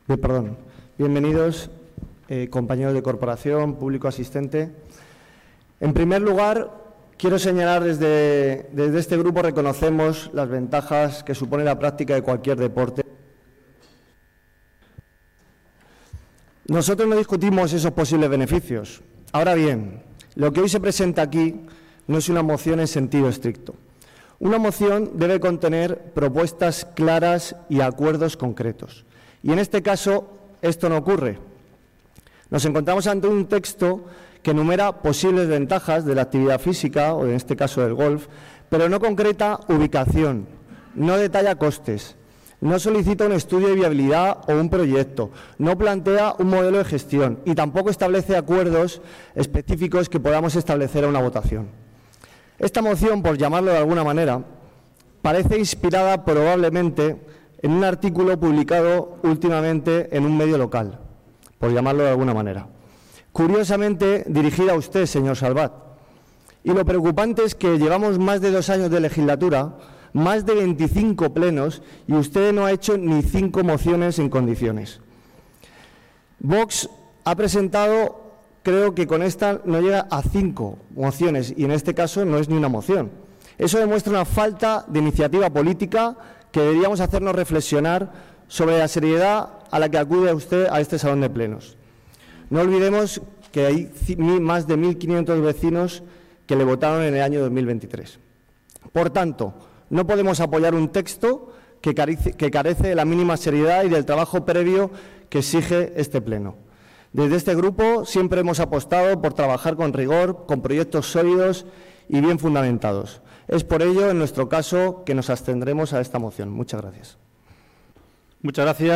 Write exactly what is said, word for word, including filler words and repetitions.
Bien, perdón. Bienvenidos, eh, compañeros de corporación, público asistente. En primer lugar, quiero señalar desde, desde este grupo reconocemos las ventajas que supone la práctica de cualquier deporte. Nosotros no discutimos esos posibles beneficios. Ahora bien, lo que hoy se presenta aquí no es una moción en sentido estricto. Una moción debe contener propuestas claras y acuerdos concretos. Y en este caso, esto no ocurre. Nos encontramos ante un texto que enumera posibles ventajas de la actividad física, o en este caso del golf, pero no concreta ubicación, no detalla costes, no solicita un estudio de viabilidad o un proyecto, no plantea un modelo de gestión y tampoco establece acuerdos específicos que podamos establecer a una votación. Esta moción, por llamarlo de alguna manera, parece inspirada probablemente en un artículo publicado últimamente en un medio local, por llamarlo de alguna manera. Curiosamente, dirigida a usted, señor Salvat. Y lo preocupante es que llevamos más de dos años de legislatura, más de veinticinco plenos, y usted no ha hecho ni cinco mociones en condiciones. Vox ha presentado, creo que con esta no llega a cinco mociones, y en este caso no es ni una moción. Eso demuestra una falta de iniciativa política que deberíamos hacernos reflexionar sobre la seriedad a la que acude usted a este salón de plenos. No olvidemos que hay más de mil quinientos vecinos que le votaron en el año dos mil veintitrés. Por tanto, no podemos apoyar un texto que carece, que carece de la mínima seriedad y del trabajo previo que exige este pleno. Desde este grupo siempre hemos apostado por trabajar con rigor, con proyectos sólidos y bien fundamentados. Es por ello, en nuestro caso, que nos abstendremos a esta moción. Muchas gracias. Muchas gracias.